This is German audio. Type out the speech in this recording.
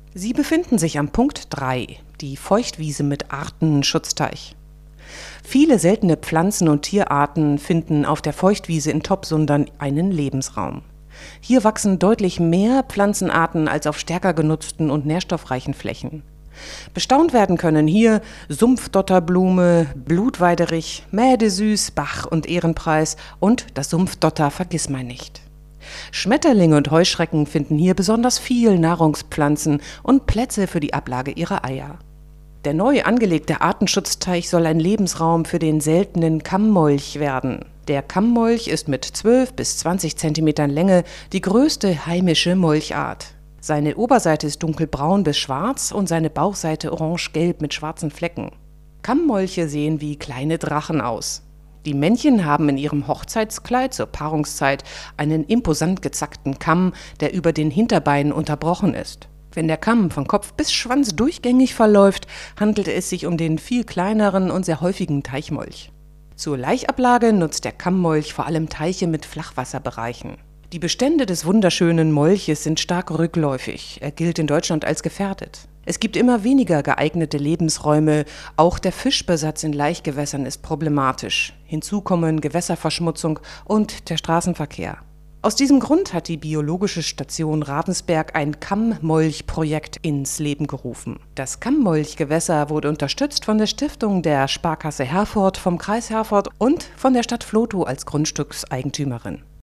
Sie befinden sich am Punkt 3, die Feuchtwiese mit Artenschutzteich. Viele seltene Pflanzen- und Tierarten finden auf der Feuchtwiese in Toppsundern einen Lebensraum. Hier wachsen deutlich mehr Pflanzenarten als auf stärker genutzten und nährstoffreichen Flächen. Bestaunt werden können hier Sumpfdotterblume, Blutweiderich, Mädesüß, Bach- und Ehrenpreis und das Sumpfdotter Vergissmeinnicht. Schmetterlinge und Heuschrecken finden hier besonders viel Nahrungspflanzen und Plätze für die Ablage ihrer Eier. Der neu angelegte Artenschutzteich soll ein Lebensraum für den seltenen Kammmolch werden. Der Kammmolch ist mit 12 bis 20 Zentimetern Länge die größte heimische Molchart. Seine Oberseite ist dunkelbraun bis schwarz und seine Bauchseite orange-gelb mit schwarzen Flecken. Kammmolche sehen wie kleine Drachen aus. Die Männchen haben in ihrem Hochzeitskleid zur Paarungszeit einen imposant gezackten Kamm, der über den Hinterbeinen unterbrochen ist. Wenn der Kamm von Kopf bis Schwanz durchgängig verläuft, handelt es sich um den viel kleineren und sehr häufigen Teichmolch. Zur Laichablage nutzt der Kammmolch vor allem Teiche mit Flachwasserbereichen. Die Bestände des wunderschönen Molches sind stark rückläufig. Er gilt in Deutschland als gefährdet. Es gibt immer weniger geeignete Lebensräume. Auch der Fischbesatz in Laichgewässern ist problematisch. Hinzu kommen Gewässerverschmutzung und der Straßenverkehr. Aus diesem Grund hat die Biologische Station Ravensberg ein Kammmolch-Projekt ins Leben gerufen. Das Kammmolchgewässer wurde unterstützt von der Stiftung der Sparkasse Herford, vom Kreis Herford und von der Stadt Vlotho als Grundstückseigentümerin.